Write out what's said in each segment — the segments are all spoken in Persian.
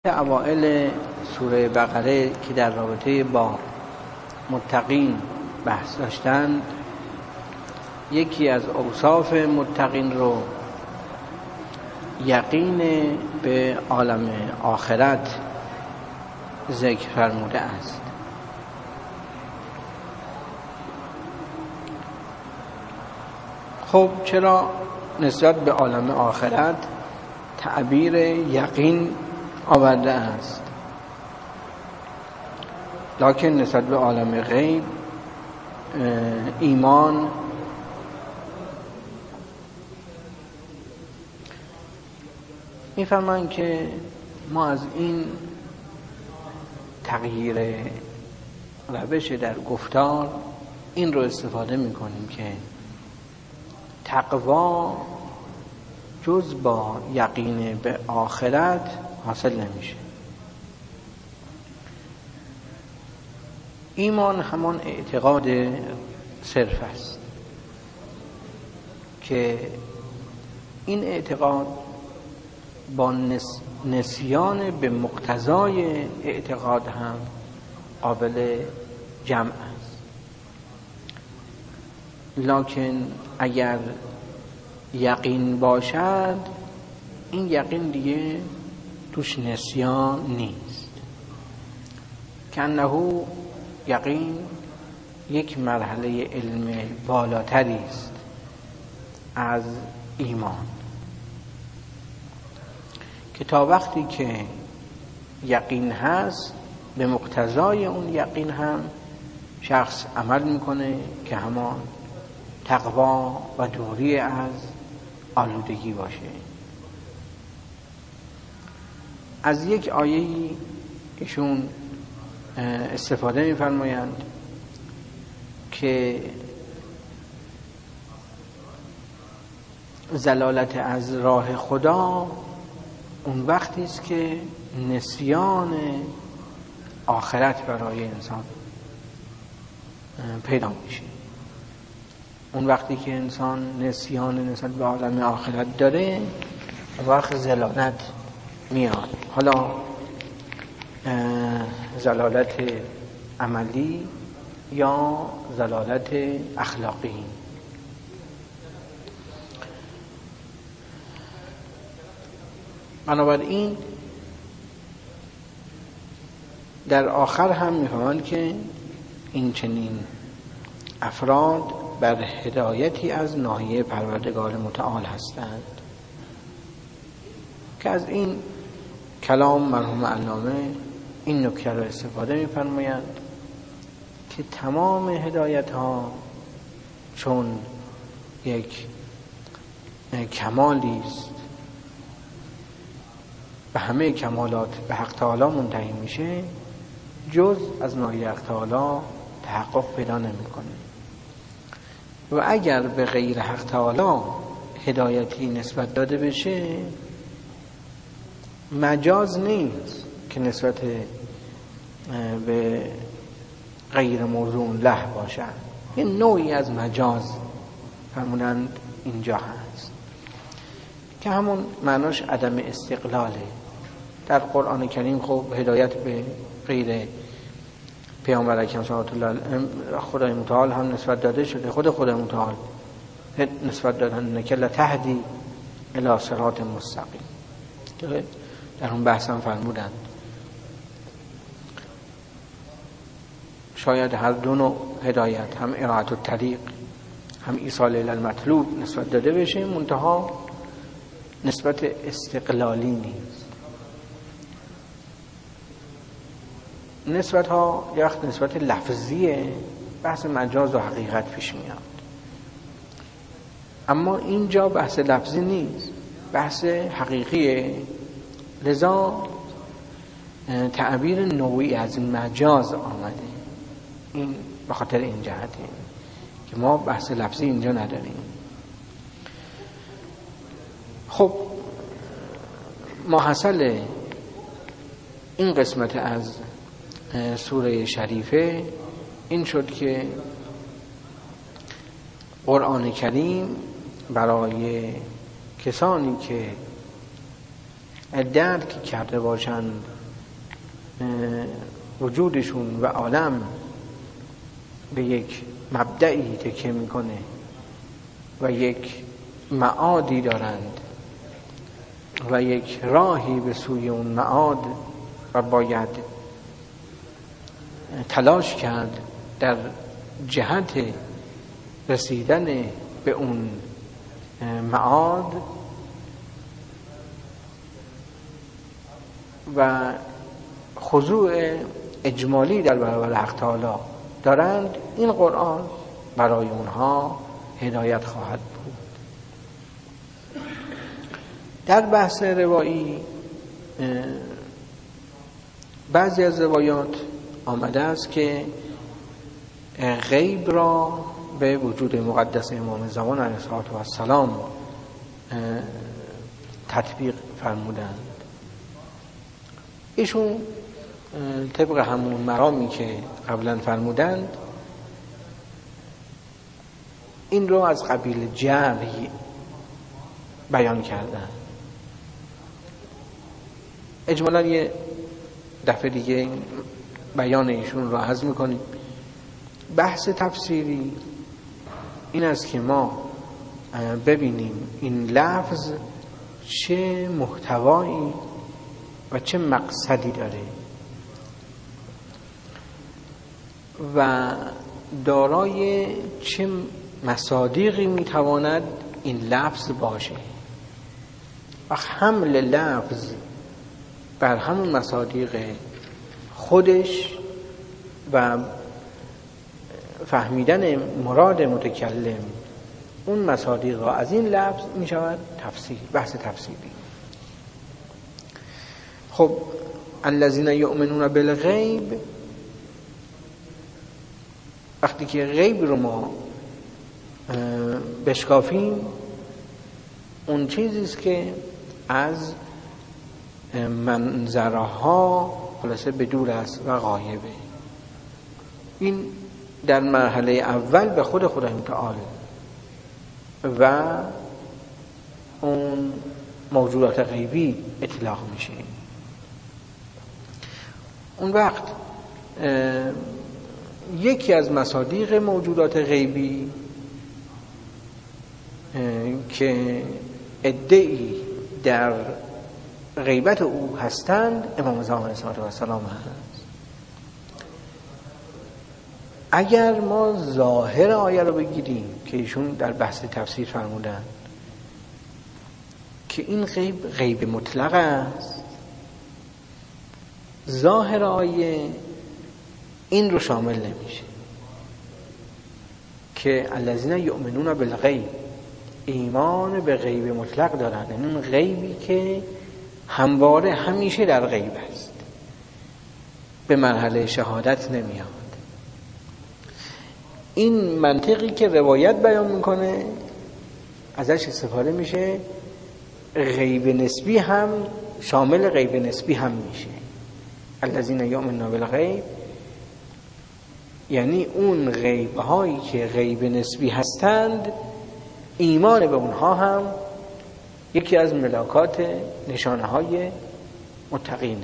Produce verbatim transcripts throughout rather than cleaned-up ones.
اوائل سوره بقره که در رابطه با متقین بحث داشتند، یکی از اوصاف متقین رو یقین به عالم آخرت ذکر فرموده است. خب چرا نسبت به عالم آخرت تعبیر یقین آورده است، لکن نسبت به عالم غیب ایمان می‌فرمایند که ما از این تغییر روش در گفتار این رو استفاده می‌کنیم که تقوا جز با یقین به آخرت حاصل نمیشه. ایمان همان اعتقاد صرف است که این اعتقاد با نس... نسیان به مقتضای اعتقاد هم قابل جمع است، لکن اگر یقین باشد این یقین دیگه توش نسیان نیست، کنه یقین یک مرحله علم بالاتری است از ایمان، که تا وقتی که یقین هست به مقتضای اون یقین هم شخص عمل میکنه که همان تقوا و دوری از آلودگی باشه. از یک آیه‌ای ایشون استفاده می‌فرمایند که زلالت از راه خدا اون وقتی است که نسیان آخرت برای انسان پیدا میشه. اون وقتی که انسان نسیان نسبت به عالم آخرت داره اون وقت زلالت میاد، حالا زلالت عملی یا زلالت اخلاقی. بنابراین در آخر هم میفهمند که این چنین افراد بر هدایتی از ناحیه پروردگار متعال هستند، که از این کلام مرحوم علامه این نکته را استفاده می‌فرمایند که تمام هدایت ها چون یک کمالی است و همه کمالات به حق تعالی منتهی میشه، جز از ناحیه حق تعالی تحقق پیدا نمی‌کنه. و اگر به غیر حق تعالی هدایتی نسبت داده بشه مجاز نیست که نسبت به غیر موضوع له باشد، یه نوعی از مجاز فرمونند اینجا هست که همون معناش عدم استقلاله. در قرآن کریم خب هدایت به غیر پیامبر اکرم صلی الله علیه و خدای متعال هم نسبت داده شده، خود خدای متعال نسبت دادن انک لتهدی الی صراط مستقیم، در اون بحث هم فرمودند شاید هر دو نوع هدایت، هم اراده الطریق هم ایصال الی المطلوب نسبت داده بشه، منتها نسبت استقلالی نیست. نسبت ها یه وقت نسبت لفظیه، بحث مجاز و حقیقت پیش میاد، اما اینجا بحث لفظی نیست، بحث حقیقیه، لذا تعبیر نوعی از مجاز آمده. این به خاطر این جهته که ما بحث لفظی اینجا نداریم. خب ماحصل این قسمت از سوره شریفه این شد که قرآن کریم برای کسانی که درک کرده باشند وجودشون و عالم به یک مبدعی تکیه میکنه و یک معادی دارند و یک راهی به سوی اون معاد و باید تلاش کرد در جهت رسیدن به اون معاد و خضوع اجمالی در برابر حق تعالی دارند، این قرآن برای اونها هدایت خواهد بود. در بحث روایی بعضی از روایات آمده است که غیب را به وجود مقدس امام زمان علیه السلام تطبیق فرمودند. ایشون طبق همون مرامی که قبلا فرمودند این رو از قبیل جبری بیان کردند. اجمالا یه دفعه دیگه بیان ایشون رو هضم می‌کنیم. بحث تفسیری این است که ما ببینیم این لفظ چه محتوایی و چه مقصدی داره و دارای چه مصادیقی میتواند این لفظ باشه و حمل لفظ بر همون مصادیق خودش و فهمیدن مراد متکلم اون مصادیق را از این لفظ می شود تفسیر، بحث تفسیری. خب الذین یؤمنون بالغیب، وقتی که غیب رو ما بشکافیم اون چیزی است که از منظرها خلاصه به دور است و غایبه. این در مرحله اول به خود خدای متعال و اون موجودات غیبی اطلاق میشه. اون وقت یکی از مصادیق موجودات غیبی که ادعی در غیبت او هستند امام زمان علیه السلام هست. اگر ما ظاهر آیه رو بگیریم که ایشون در بحث تفسیر فرمودن که این غیب غیب مطلق است، ظاهر آیه این رو شامل نمیشه که الذین یؤمنون بالغیب، ایمان به غیب مطلق دارن، یعنی اون غیبی که همواره همیشه در غیب است، به مرحله شهادت نمیاد. این منطقی که روایت بیان میکنه ازش استفاده میشه، غیب نسبی هم شامل غیب نسبی هم میشه. الذین یؤمنون بالغیب یعنی اون غیب هایی که غیب نسبی هستند، ایمان به اونها هم یکی از ملاکات نشانه های متقینه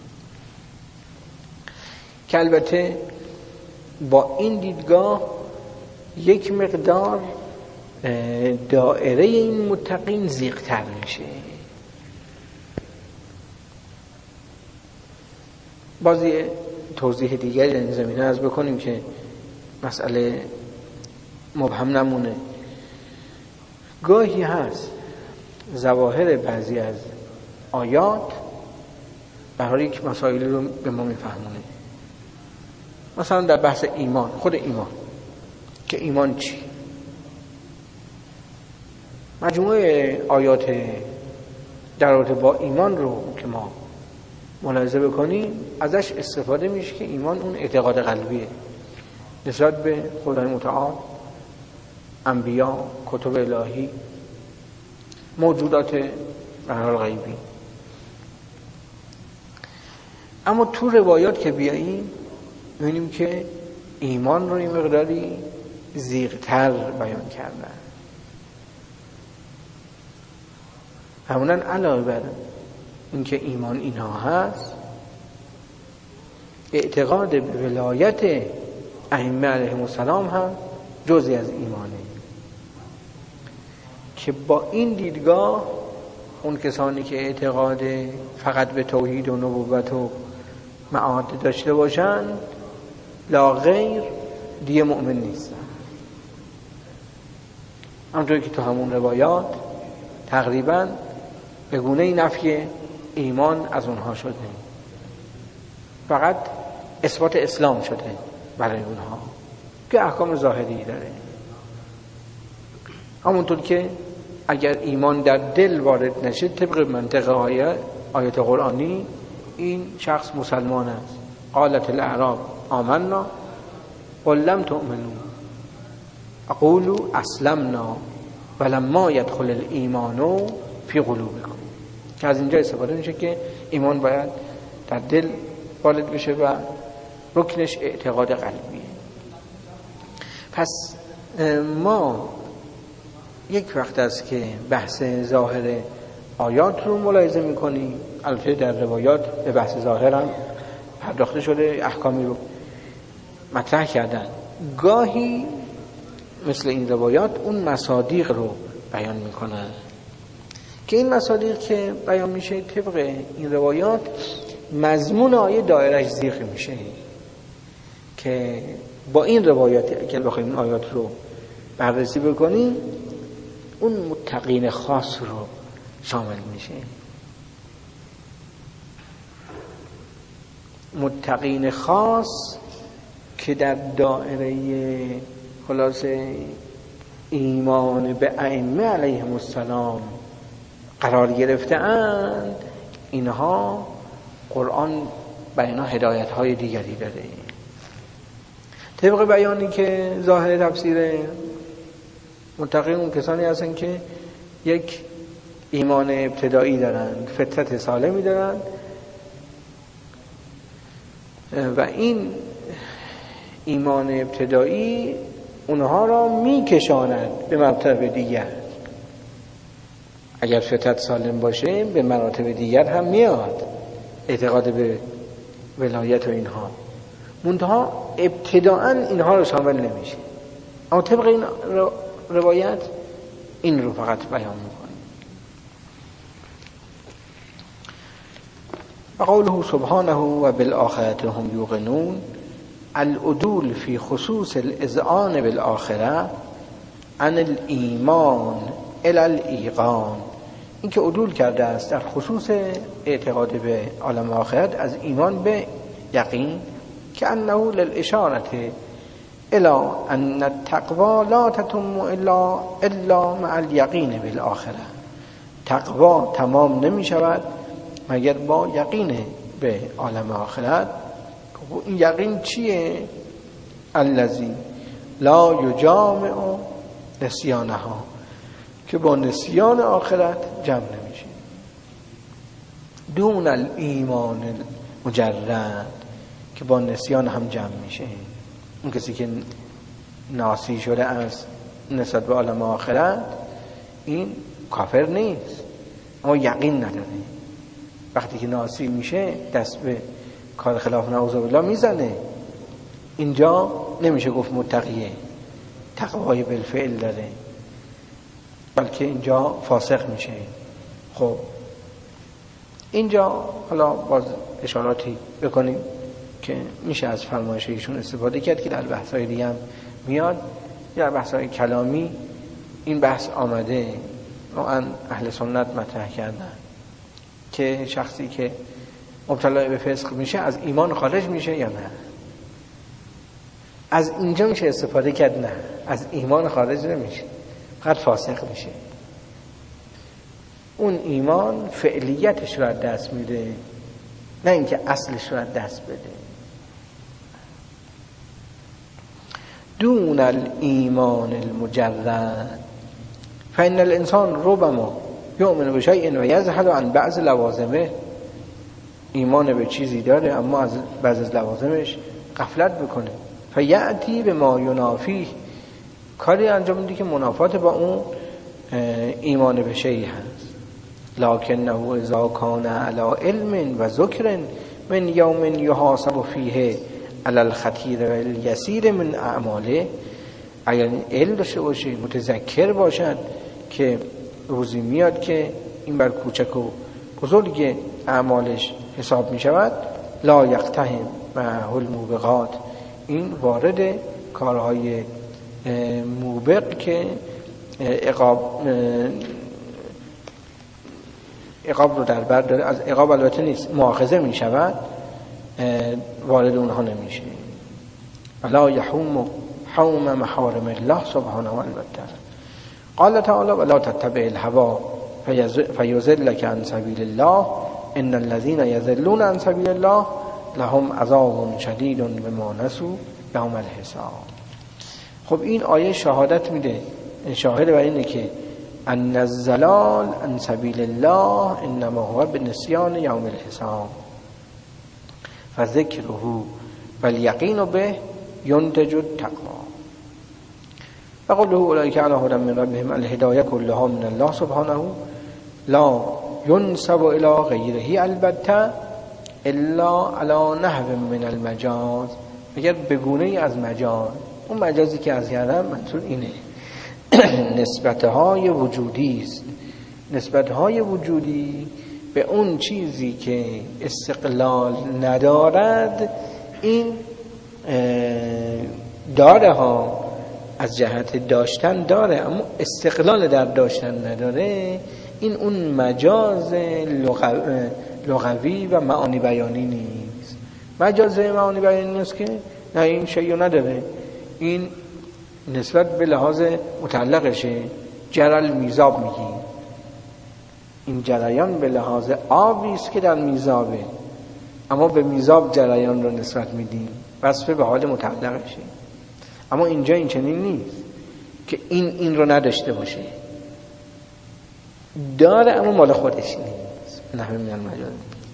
که البته با این دیدگاه یک مقدار دائره این متقین ضیق‌تر میشه. بازی توضیح دیگری در این زمینه از بکنیم که مسئله مبهم نمونه. گاهی هست ظواهر بعضی از آیات برای یک مسائلی رو به ما میفهمونه. مثلا در بحث ایمان، خود ایمان که ایمان چی؟ مجموعه آیات در رابطه با ایمان رو که ما ملاحظه بکنیم ازش استفاده میشه که ایمان اون اعتقاد قلبیه نسبت به خدای متعال، انبیا، کتب الهی، موجودات به هر حال غیبی. اما تو روایات که بیاییم می‌بینیم که ایمان رو یه مقداری ضیق‌تر بیان کردن. همونن علاوه بر اینکه ایمان اینها هست، اعتقاد به ولایت ائمه علیهم السلام هم جزئی از ایمانه، که با این دیدگاه اون کسانی که اعتقاد فقط به توحید و نبوت و معاد داشته باشند لا غیر دیگه مؤمن نیستن. همونطور که تو همون روایات تقریبا به گونه نفی ایمان از اونها شده، فقط اثبات اسلام شده برای اونها که احکام ظاهری داره. همونطور که اگر ایمان در دل وارد نشه طبق منطق آیه آیت قرآنی این شخص مسلمان است. قالت الاعراب آمنا قل لم تؤمنوا اقولوا اسلمنا ولما يدخل الايمان في قلوبكم، که از اینجا استفاده میشه که ایمان باید در دل وارد بشه و رکنش اعتقاد قلبیه. پس ما یک وقت است که بحث ظاهر آیات رو ملاحظه میکنیم، البته در روایات به بحث ظاهر هم پرداخته شده، احکامی رو مطرح کردن. گاهی مثل این روایات اون مصادیق رو بیان میکنن که این مصادیق که بیان میشه طبق این روایات مضمون آیه دایرش ضیق میشه، که با این روایات اگر بخوایم این آیات رو بررسی بکنیم اون متقین خاص رو شامل میشه. متقین خاص که در دائره خلاصه ایمان به ائمه علیهم السلام قرار گرفته اند، اینها قرآن بیان هدایت های دیگری داره. طبق بیانی که ظاهر تفسیر متقین اون کسانی هستن که یک ایمان ابتدایی دارند، فطرت سالمی دارند و این ایمان ابتدایی اونها را میکشاند به مراتب دیگر. اگر فطرت سالم باشه به مراتب دیگر هم میاد، اعتقاد به ولایت و اینها، منتها ابتداءً اینها رو شامل نمیشه. اما طبق این روایت این رو فقط بیان میکنه. و قوله سبحانه و بالآخرة هم یوقنون، العدول فی خصوص الاذعان بالآخرة عن الایمان الی الایقان، این که عدول کرده است در خصوص اعتقاد به عالم آخرت از ایمان به یقین، که انه للاشاره الی ان التقوی لا تتم الا الا مع الیقین بالآخره، تقوا تمام نمی شود مگر با یقین به عالم آخرت. این یقین چیه؟ الذی لا یجامع نسیانها، که با نسیان آخرت جمع نمیشه. دون الایمان مجرد، که با نسیان هم جمع میشه. اون کسی که ناسی شده از نسبت به عالم آخرت این کافر نیست، اما یقین نداره. وقتی که ناسی میشه دست به کار خلاف نعوذ بالله میزنه، اینجا نمیشه گفت متقیه، تقوای بالفعل داره، بلکه اینجا فاسق میشه. خب اینجا حالا باز اشاراتی بکنیم که میشه از فرمایش ایشون استفاده کرد که در بحث‌های دیگه هم میاد. در بحث‌های کلامی این بحث آمده، واقعا اهل سنت مطرح کردن که شخصی که مبتلا به فسق میشه از ایمان خارج میشه یا نه. از اینجا میشه استفاده کرد، نه از ایمان خارج نمیشه، فقط فاسق میشه. اون ایمان فعلیتش رو از دست میده، نه اینکه اصلش رو از دست بده. دون الایمان المجرد فإن الانسان ربما یؤمن بشیء و یجهل عن بعض لوازمه، ایمان به چیزی داره اما از بعض از لوازمش غفلت بکنه، فیأتی به ما ینافیه، کاری انجام میده که منافات با اون ایمان به شیء هست. لکنه اذا کان علی علم و ذکر من یوم یحاسب فیه علی الخطیر و الیسیر من اعماله، اگر علم داشته باشه، متذکر باشد که روزی میاد که این بر کوچک و بزرگ اعمالش حساب می شود، لا یقتهم معه الموبقات، این وارد کارهای موبق که عقاب عقاب رو در بر داره، از عقاب البته نیست، مؤاخذه می شود، وارد اونها نمیشه. ولا یحوم حوم محارم الله سبحانه و البته. قال تعالی ولا تتبع الهوى فیضلک عن سبیل الله ان الذين يضلون عن سبیل الله لهم عذاب شدید بما نسوا یوم الحساب. خب این آیه شهادت میده، شاهد بر اینه که ان الضلال عن سبیل الله انما هو بنسیان یوم الحساب فذکره والیقین به ینتج التقوی. و قوله اولئک علی هدی من ربهم الهدایه کلها من الله سبحانه لا ينسب الى غیره البته الا على نحو من المجاز، اگر بگونه ای از مجاز، اون مجازی که از کردم منظور اینه نسبتهای وجودی است، نسبتهای وجودی به اون چیزی که استقلال ندارد، این داره ها، از جهت داشتن داره اما استقلال در داشتن نداره، این اون مجاز لغوی و معانی بیانی نیست. مجاز معانی بیانی نیست که نه این شیء نداره، این نسبت به لحاظ مطلقشه. جرل میزاب میگی، این جریان به لحاظ آبی است که در میزابه، اما به میزاب جریان رو نسبت میدیم، وصف به حال مطلقشه. اما اینجا این چنین نیست که این این رو نداشته باشه، داره اما مال خودش نیست. نه من المجاز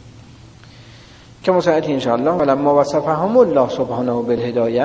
که مساعدی انشاءالله. ولما وصفهم الله سبحانه بالهدایه،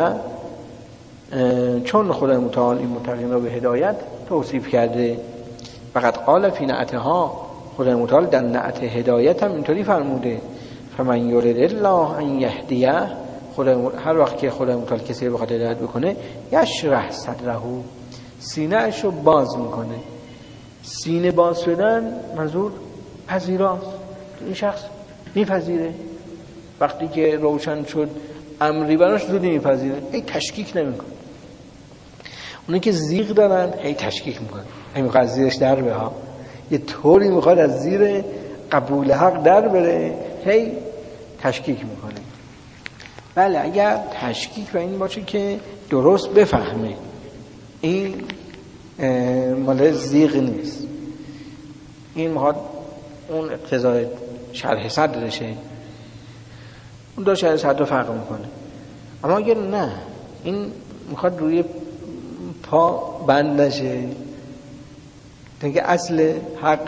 چون خدای متعال این متقین رو به هدایت توصیف کرده، فقط قال فی نعتها، خدای متعال در نعت هدایت هم اینطوری فرموده فمن یرد الله ان یهدیه، هر وقت که خدای متعال کسی رو بخواد هدایت بکنه یشرح صدره، سینه اش رو باز میکنه. سینه باز شدن منظور پذیراست، این شخص میپذیره، وقتی که روشن شد امری براش زودی میپذیره، هی تشکیک نمیکنه. اونایی که زیغ دارن هی تشکیک میکنه، هی میخواد از زیرش در بره ها، یه طوری میخواد از زیر قبول حق در بره، هی تشکیک میکنه. بله اگر تشکیک و این باشه که درست بفهمه، این مال زیغ نیست، این میخواد اون اقتضای شرح صدرشه، اون دو شرح صدر فرق میکنه. اما اگر نه، این میخواد روی پا بند نشه، دیگه اصل حق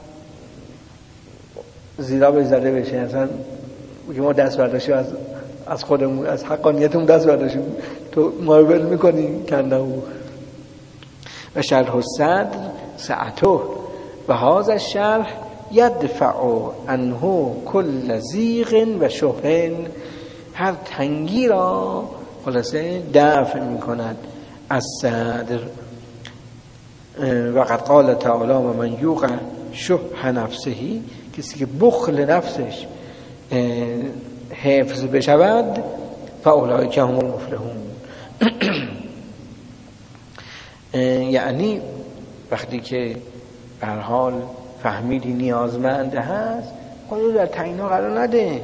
زیرا به زده بشه، اصلا ما دست برداشیم از از خودمون، از حقانیتمون دست برداشیم، تو مارول میکنی کنده. و شرح الصدر سعته و هذا الشرح یدفع عنه کل زیغ و شبه، هر تنگی را خلاصه دفع میکند از صدر. و قد قال تعالی و من یوق شح نفسهی، کسی که بخل نفسش حفظ بشود فاولئک هم المفلحون. یعنی وقتی که به هر حال فهمیدی نیازمند هست، خودت در تعیینا قرار نده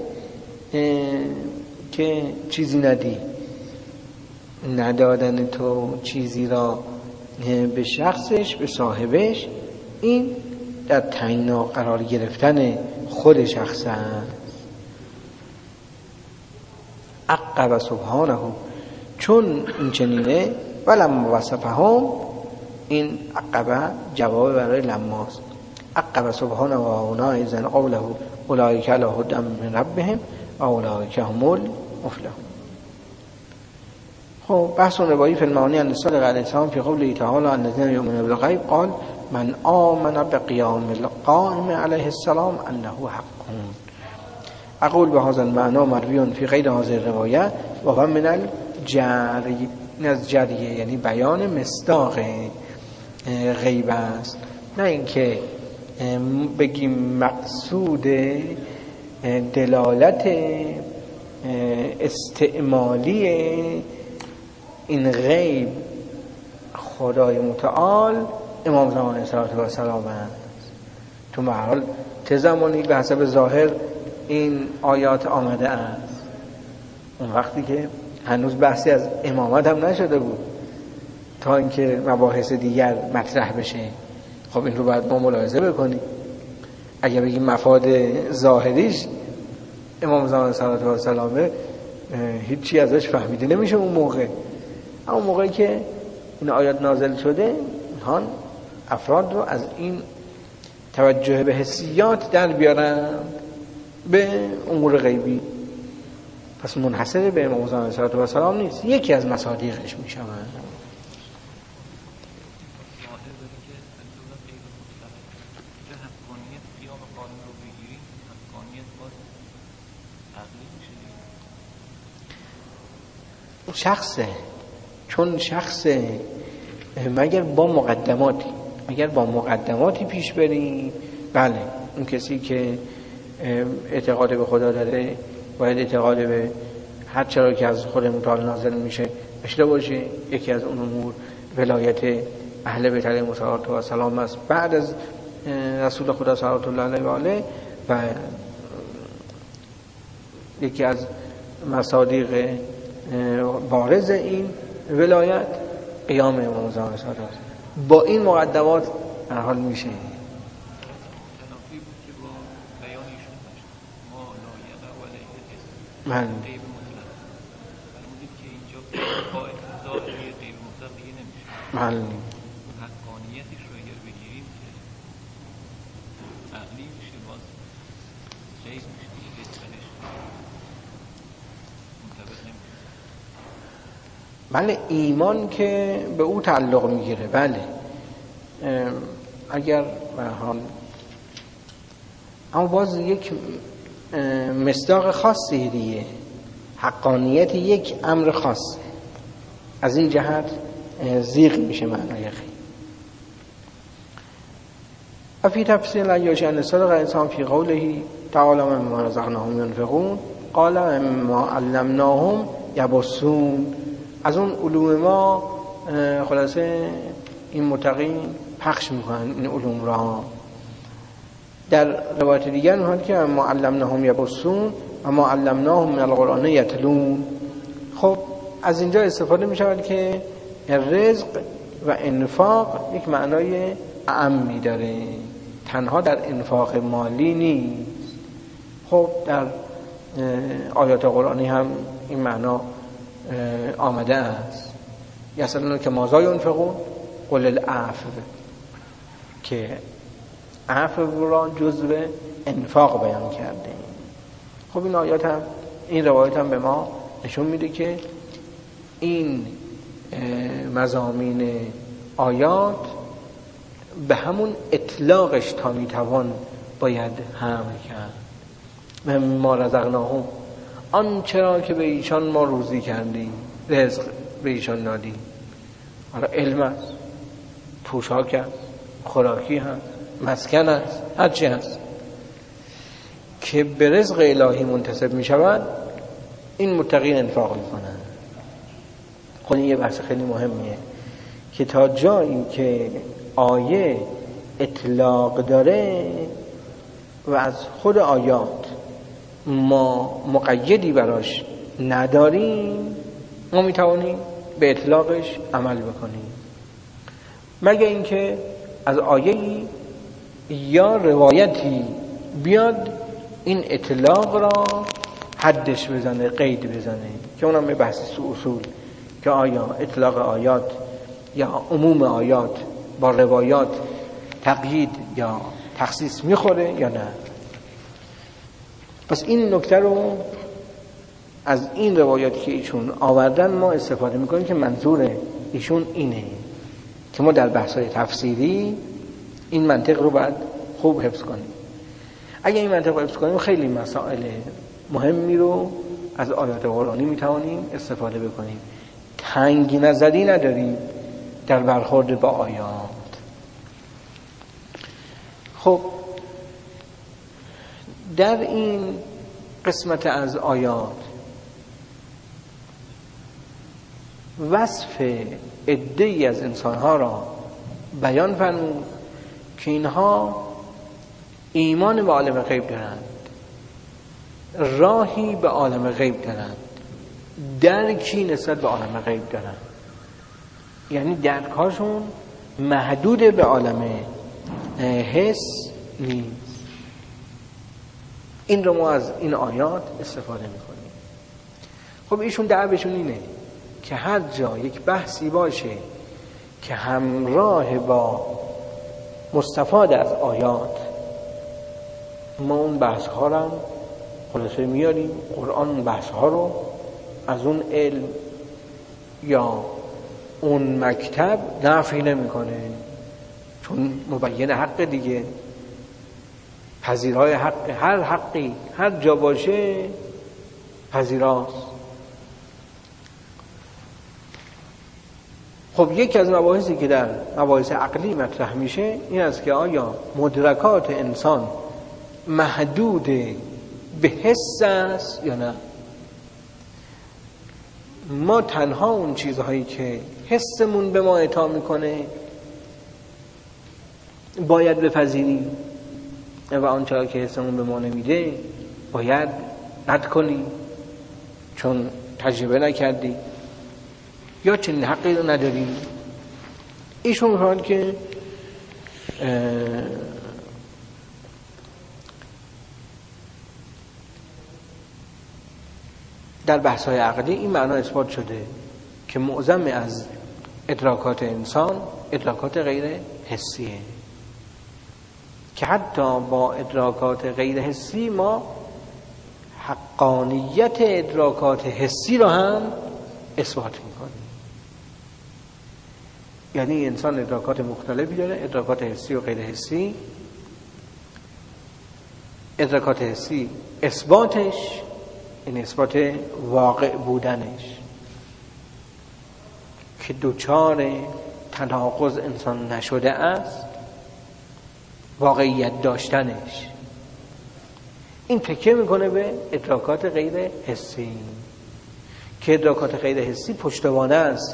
که چیزی ندی. ندادن تو چیزی را به شخصش، به صاحبش، این در تعیینا قرار گرفتن خود شخص است. عقب سبحانه، چون این چنینه ولما وصفهم، این عقبه جواب برای لماست. عقب سبحانه و اونا ازن قوله اولئک علی هدی من ربهم و اولئک هم المفلحون. خب بحث روایی فی المعانی ان الصادق علیه السلام فی قوله تعالی الذین یؤمنون بالغیب قال من آمن بقیام القائم علیه السلام انه حق. اقول به هذا المعنی مروی فی غیر هذه روایه و هم من الجری، این از جریه یعنی بیان مصداق غیب است، نه اینکه بگیم مقصود دلالت استعمالی این غیب خدای متعال امام زمان علیه السلام است. تو محال چه زمانی به حسب ظاهر این آیات آمده است؟ اون وقتی که هنوز بحثی از امامت هم نشده بود تا اینکه مباحث دیگر مطرح بشه. خب این رو باید ما ملاحظه بکنیم. اگه بگیم مفاد ظاهریش امام زمان صلوات الله علیه و سلم هیچی ازش فهمیده نمیشه اون موقع. اون موقعی که این آیات نازل شده هان افراد رو از این توجه به حسیات در بیارن به امور غیبی. پس منحصر به امام زمان صلوات الله علیه و سلم نیست، یکی از مصادیقش میشه. شخصه، چون شخصه، مگر با مقدماتی مگر با مقدماتی پیش بریم. بله اون کسی که اعتقاد به خدا داره باید اعتقاد به هر چرا که از خود متعال نازل میشه داشته باشه. یکی از اون امور ولایت اهل بیت علیهم السلام است بعد از رسول خدا صلوات الله علیه و آله، و یکی از مصادیق بارز این ولایت قیام امام زمان است. با این مقدمات در حال میشه. من من حقانیتش رو اگر بگیریم که عقلی میشه باز غیب میشه دیگه منطبق بله نمیشه. ایمان که به او تعلق میگیره. بله اگر به حال اما باز یک مصداق خاصی دیگه، حقانیت یک امر خاص، از این جهت زیغ میشه معنای خیلی. افی تفسیر لیاش ان صدق انسان فی قوله تعالی مما رزقناهم ينفقون قال مما علمناهم یبصون. از اون علوم ما خلاصه این متقین پخش میکنن این علوم را. در روایت دیگر میگه که ما علمناهم یبصون و ما علمناهم من القرآن یتلون. خب از اینجا استفاده میشود که رزق و انفاق یک معنای عامی داره، تنها در انفاق مالی نیست. خب در آیات قرآنی هم این معنا آمده است. یسألونک که ماذا ینفقون قل العفو، که عفو را جزو انفاق بیان کرده. خب این آیات هم این روایت هم به ما نشون میده که این مضامین آیات به همون اطلاقش تا میتوان باید حمل کرد. ما رزقناهم، آن چرا که به ایشان ما روزی کردیم، رزق به ایشان دادیم. حالا علم است، پوشاک است، خوراکی هست، مسکن است، هر چی هست که به رزق الهی منتسب می شود، این متقین انفاق می کنند. خود این یه بحث خیلی مهمیه که تا جایی که آیه اطلاق داره و از خود آیات ما مقیدی براش نداریم، ما می توانیم به اطلاقش عمل بکنیم، مگر اینکه از آیه‌ای یا روایتی بیاد این اطلاق را حدش بزنه، قید بزنه، که اونم به بحث اصول که آیا اطلاق آیات یا عموم آیات با روایات تقیید یا تخصیص میخوره یا نه. پس این نکته رو از این روایاتی که ایشون آوردن ما استفاده میکنیم که منظور ایشون اینه که ما در بحث‌های تفسیری این منطق رو باید خوب حفظ کنیم. اگه این منطق رو حفظ کنیم خیلی مسائل مهمی رو از آیات قرآنی میتوانیم استفاده بکنیم. تنگی نظری نداریم در برخورد با آیات. خب در این قسمت از آیات وصف عده‌ای از انسانها را بیان فرمود که اینها ایمان به عالم غیب دارند، راهی به عالم غیب دارند، درکی نسبت به عالم غیب دارند. یعنی درکاشون محدود به عالم حس نیست. این رو ما از این آیات استفاده میکنیم. خب ایشون دعوشون اینه که هر جا یک بحثی باشه که همراه با مستفاده از آیات، ما اون بحث ها رو خلاصه میاریم. قرآن اون بحث ها رو از اون علم یا اون مکتب نفی نمیکنه، چون مبین حق دیگه، پذیرای حق، هر حقی هر جا باشه پذیراست. خب یکی از مباحثی که در مباحث عقلی مطرح میشه این است که آیا مدرکات انسان محدود به حس است یا نه. ما تنها اون چیزهایی که حسمون به ما اعطا میکنه باید بپذیریم و آنچه که حسمون به ما نمیده باید رد کنیم چون تجربه نکردی یا چنین حقی رو نداریم. ایشون می‌فرماید که در بحث‌های عقلی این معنا اثبات شده که معظم از ادراکات انسان ادراکات غیر حسیه، که حتی با ادراکات غیر حسی ما حقانیت ادراکات حسی رو هم اثبات میکنیم. یعنی انسان ادراکات مختلفی داره، ادراکات حسی و غیر حسی. ادراکات حسی اثباتش این اثبات واقع بودنش که دوچار تناقض انسان نشده است، واقعیت داشتنش. این تکیه میکنه به ادراکات غیر حسی که ادراکات غیر حسی پشتوانه است.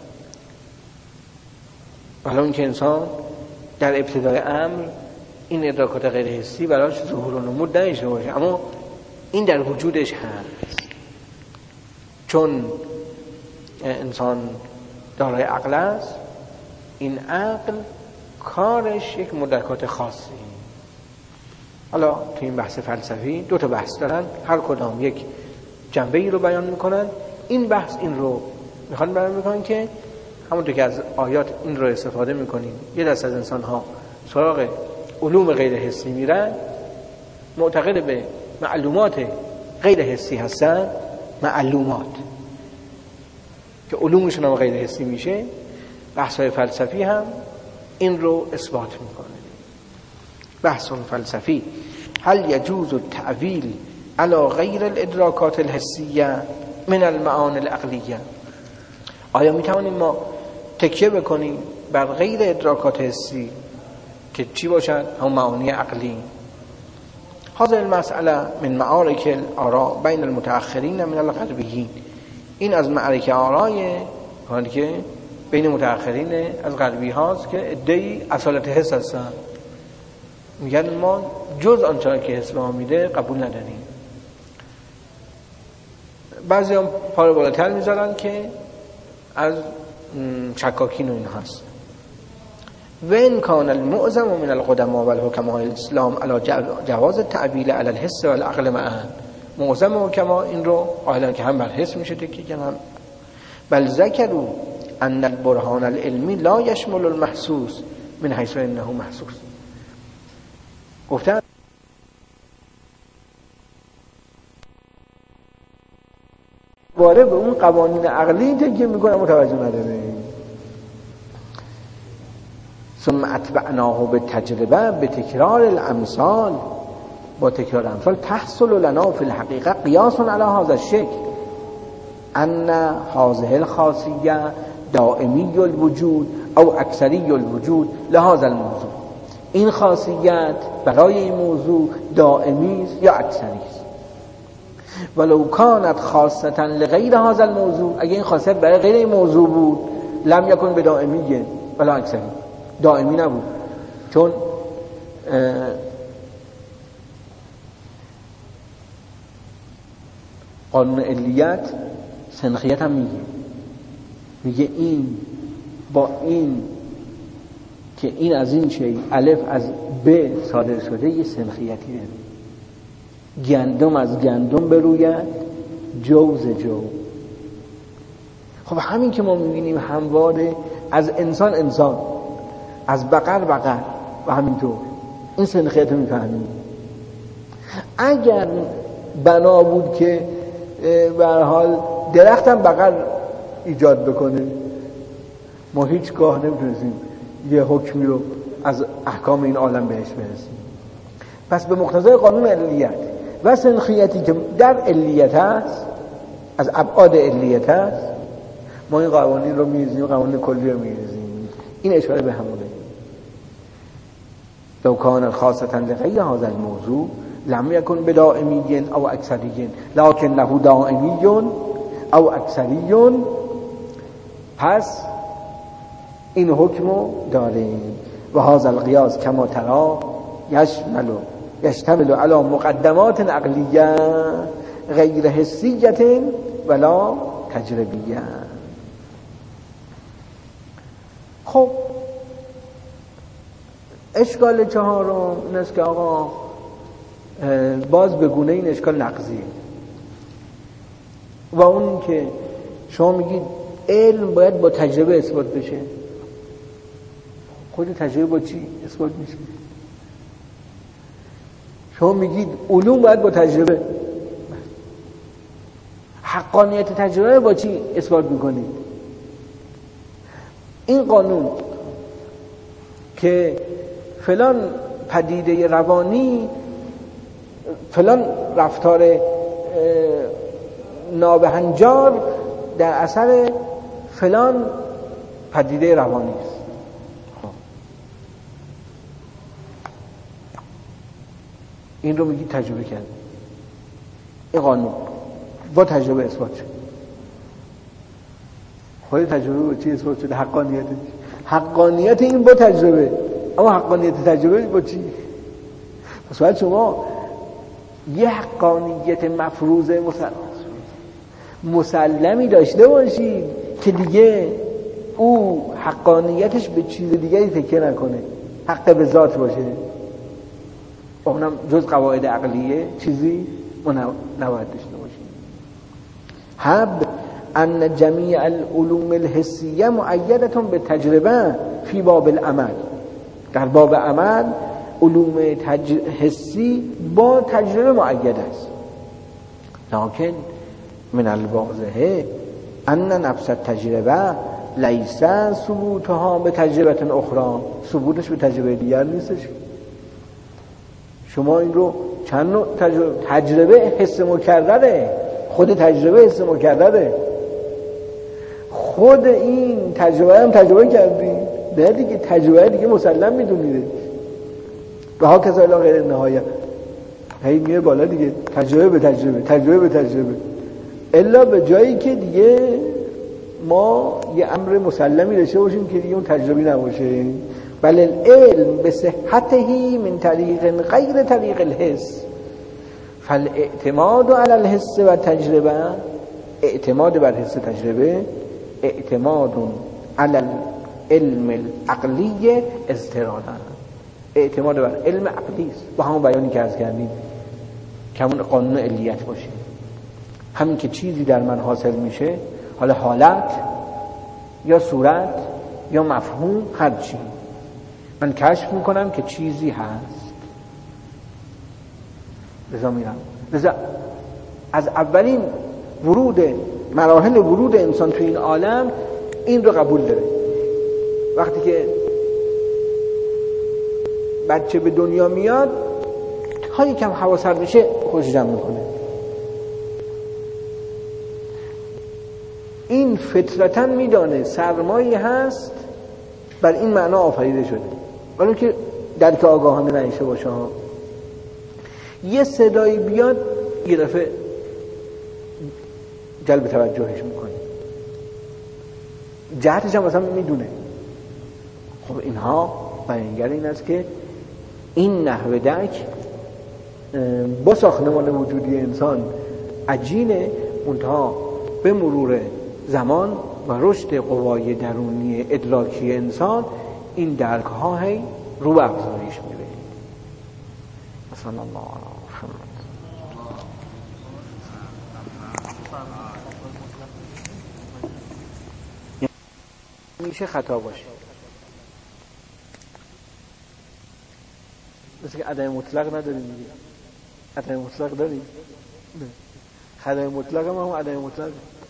حالا اون که انسان در ابتدای امر این ادراکات غیر حسی براش ظهور و نمود نمیشه باشه، اما این در وجودش هست. چون انسان دارای عقل است، این عقل کارش یک مدرکات خاصی. حالا تو این بحث فلسفی دو تا بحث دارن، هر کدام یک جنبه ای رو بیان میکنن. این بحث این رو میخوان بیان میکنن که همونطور که از آیات این رو استفاده میکنیم، یه دست از انسان ها سراغ علوم غیر حسی میرن، معتقد به معلومات غیر حسی هستن، معلومات که علومشون هم غیر حسی میشه. بحث های فلسفی هم این رو اثبات میکنه. بحث فلسفی: هل يجوز التأویل على غیر الادراکات الحسیه من المعانی العقلیه؟ آیا میتوانیم ما تکیه بکنیم بر غیر ادراکات حسی که چی باشد؟ هم معانی عقلی. هذه المسئله من معارک الاراء بین المتأخرین من الغربیین. این از معارک آرای که بین متأخرین از غربی هاست که ادعی اصالت حس هستن، میگن ما جز آنچه که حس ما میده قبول نداریم. بعضی هم پاره بالاتر میذارن که از شکاکین و این هست. و ان کان المعظم من القدماء والحکماء الاسلام على جواز التأویل على الحس والعقل معا. معظم حکما این رو قائلن که هم بر حس میشه تکیه کرد، هم بل ذکروا ان البرهان العلمی لا يشمل المحسوس من حيث انه محسوس. گفتن واره به اون قوانین عقلی تکیه میکنه متوجه نداره. ثم اتبعناه بالتجربه بتکرار الامثال با تکرار امثال تحصل لنا فی الحقیقه قیاس علی هذا الشکل ان هذه الخاصیه دائمی الوجود او اکثری الوجود لهذا الموضوع. این خاصیت برای این موضوع دائمی است یا اکثری است. ولو کانت خاصه لغیر هذا الموضوع، اگه این خاصیت برای غیر این موضوع بود لم یکن به دائمیه ولا اکثری، دائمی نبود. چون قانون علیت سنخیت هم میگه میگه این با این که این از این شی الف از ب صادر شده یه سنخیتی داره. گندم از گندم بروید، جوز جو. خب همین که ما میبینیم همواره از انسان انسان، از بقر بقر و همینطور این سنخیت رو میفهمیم. اگر بنا بود که به هر حال درختم بقر ایجاد بکنه، ما هیچگاه نمیتونستیم یه حکمی رو از احکام این عالم بهش برسیم. پس به مقتضای قانون علیت و سنخیتی که در علیت هست، از ابعاد علیت هست، ما این قوانین رو میریزیم، قوانین کلی رو میریزیم. این اشاره به همونه. لو کان خاصة لغیر هذا الموضوع لم یکن بدائمی او اکثری لکنه دائمی او اکثری. پس این حکمو داریم. و هذا القیاس کما ترا یشمل یشتمل علی مقدمات عقلیه غیر حسیه ولا تجربیه. خب اشکال چهارم این است که آقا باز به گونه این اشکال نقضیه و اون که شما میگید علم باید با تجربه اثبات بشه. خود تجربه با چی اثبات میشه؟ شما میگید علوم باید با تجربه. حقانیت تجربه با چی اثبات میکنید؟ این قانون که فلان پدیده روانی، فلان رفتار نابهنجار در اثر فلان پدیده روانی است. این رو میگی تجربه کرد. این قانون با تجربه اثبات شد. خود تجربه با چی اثبات شده؟ حقانیت. حقانیت این با تجربه. اما حقانیت تجربه با چی؟ پس باید شما یه حقانیت مفروض مسلم مسلمی داشته باشید که دیگه او حقانیتش به چیز دیگری تکیه نکنه، حق به ذات باشه. اونم جز قواعد عقلیه چیزی ما نباید داشته باشیم. حب ان جمیع العلوم الحسیه مؤیدتون به تجربه فی باب العمل. در باب عمل علوم تج... حسی با تجربه مؤید است. لکن من الواضحه ان نفس التجربه لیس ثبوتها به تجربه اخرى. ثبوتش به تجربه دیگر نیستش. شما این رو چند نوع تجربه تجربه حس مکرره، خود تجربه حس مکرره، خود این تجربه هم تجربه کردیم، نه دیگه تجربه دیگه مسلم میدونید و ها کذا الی غیر نهایه. هی میره بالا دیگه، تجربه به تجربه، تجربه به تجربه، الا به جایی که دیگه ما یه امر مسلمی داشته باشیم که دیگه اون تجربی نباشه. بل العلم به صحته من طریق غیر طریق الحس فالاعتماد علی الحس و تجربه، اعتماد بر حس تجربه اعتماد علی العلم العقلی اضطرادا. اعتماد بر علم عقلی است با همون بیانی که عرض کردیم که همون قانون علیت باشه. همین که چیزی در من حاصل میشه، حالا حالت یا صورت یا مفهوم، هر چی من کشف میکنم که چیزی هست، لذا میرم. لذا از اولین ورود مراحل ورود انسان تو این عالم این رو قبول داره. وقتی که بچه به دنیا میاد ها یکم هوا سرد میشه خودش جمع میکنه. این فطرتاً میدانه سرمایی هست، بر این معنا آفریده شده، ولی که درک آگاهانه نشه باشه ها. یه صدایی بیاد یه دفعه جلب توجهش میکنه، جهتش هم مثلا میدونه. خب اینها بیانگر این است که این نحوه درک با ساختمان وجودی انسان عجینه، منتها به مرور زمان و رشد قوای درونی ادراکی انسان این درک ها هی رو به افزایش میره. مثلا الله محمد میشه خطا باشه، مثل که عدم مطلق نداریم میگه. عدم مطلق داریم؟ خدای مطلق هم هم عدم مطلق